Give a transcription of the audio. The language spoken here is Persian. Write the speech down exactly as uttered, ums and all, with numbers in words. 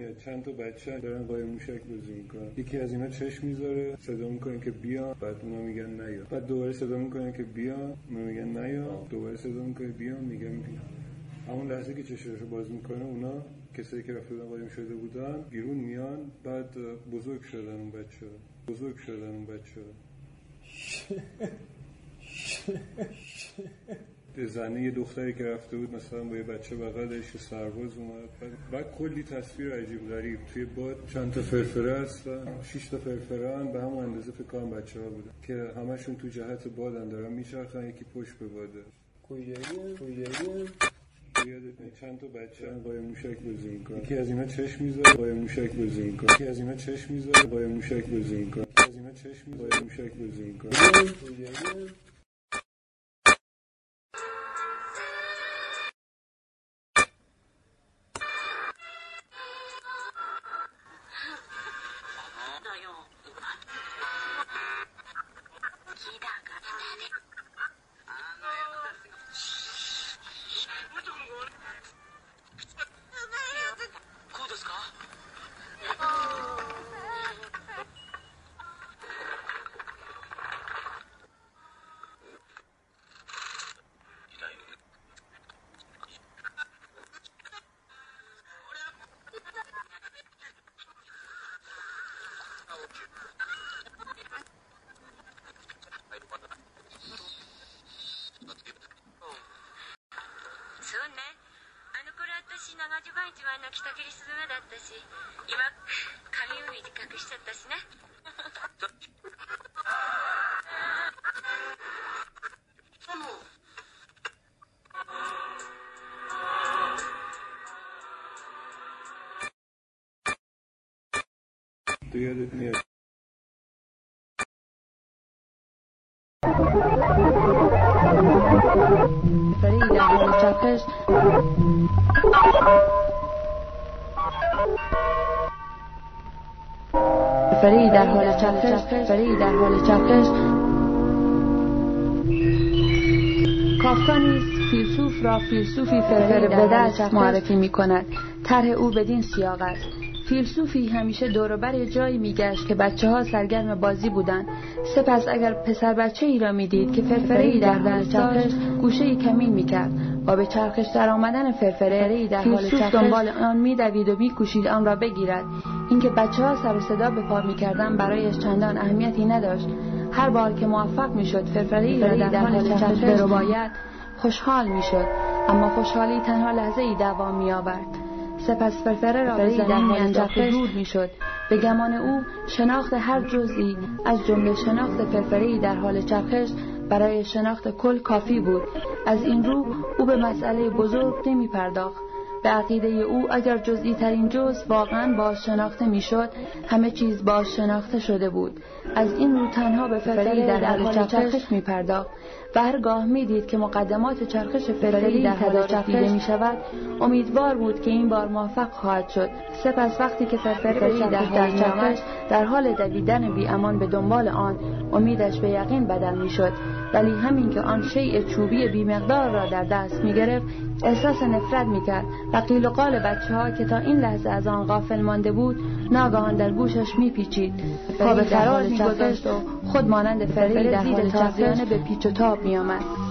میاد چند تا بچه دارن قایم موشک بازی میکنن، یکی از اینا چشم میذاره صدا میکنه که بیا، بعد اونا میگن نیا، بعد دوباره صدا میکنه که بیا، اونا میگن نیا، دوباره صدا میکنه بیا، میگن بیا. همون لحظه که چشمشو باز میکنه اونا کسایی که رفته بودن قایم شده بودن بیرون میان، بعد بزرگ شدن اون بچه بزرگ شدن اون بچه زنه یه دختری که رفته بود مثلا با یه بچه بغلش سرباز اومد، بعد کلی تصویر عجیب غریب توی باد، چند تا فرفره هستن، شش تا فرفره هن به همون اندازه فکر کنم بچه ها بودن که همشون تو جهت بادن دارن میچرخن، یکی پشت به باده. کجاییه کجاییه چند تا بچه قایم موشک بازی میکنن، یکی از اینا چشم میذاره قایم موشک بازی میکنه، یکی از اینا چشم میذاره قایم موشک بازی میکنه، یکی از اینا چشم میذاره قایم موشک بازی میکنه. تو یادت میاد فرید در حال چرخش فرید در حال چرخش فرید در حال چرخش کافکا نیز فیلسوف را فیلسوفی فرفره به دست معرفی می کند. طرح او بدین سیاق است: فیلسوفی همیشه دور و بر جایی میگشت که بچه ها سرگرم بازی بودند. سپس اگر پسر بچه ای را میدید که فرفره‌ای در حال چرخش گوشه‌ای کمین میکرد و به چرخش در آمدن فرفره در حال چرخش دنبال آن میدوید و میکوشید آن را بگیرد. اینکه بچه ها سر و صدا به پا میکردند برایش چندان اهمیتی نداشت. هر بار که موفق میشد فرفره‌ای را در حال چرخش برباید خوشحال میشد، اما خوشحالی تنها لحظه‌ای دوام می‌آورد. سپس فرفره را به زمین انداخته دور میشد. به گمان او شناخت هر جزئی از جمله شناخت فرفره‌ای در حال چرخش برای شناخت کل کافی بود. از این رو او به مسئله بزرگ نمی پرداخت. به عقیده او اگر جزئی ترین جزء واقعا باز شناخته میشد، همه چیز باز شناخته شده بود. از این رو تنها به فرفره‌ای در حال چرخش می پرداخت و هرگاه می دید که مقدمات چرخش فرفره‌ای در حال چرخش دیده می شود، امیدوار بود که این بار موفق خواهد شد. سپس وقتی که فرفره‌ای در حال چرخش در حال دویدن بی امان به دنبال آن، امیدش به یقین بدل می شد. ولی همین که آن شیء چوبی بی مقدار را در دست می گرفت، احساس نفرت می کرد و قیل و قال بچه ها که تا این لحظه از آن غافل مانده بود ناگهان در گوشش می پیچید. پا به فرار می گذاشت و خود مانند فرفره در حال چرخش به پیچ و تاب می آمد.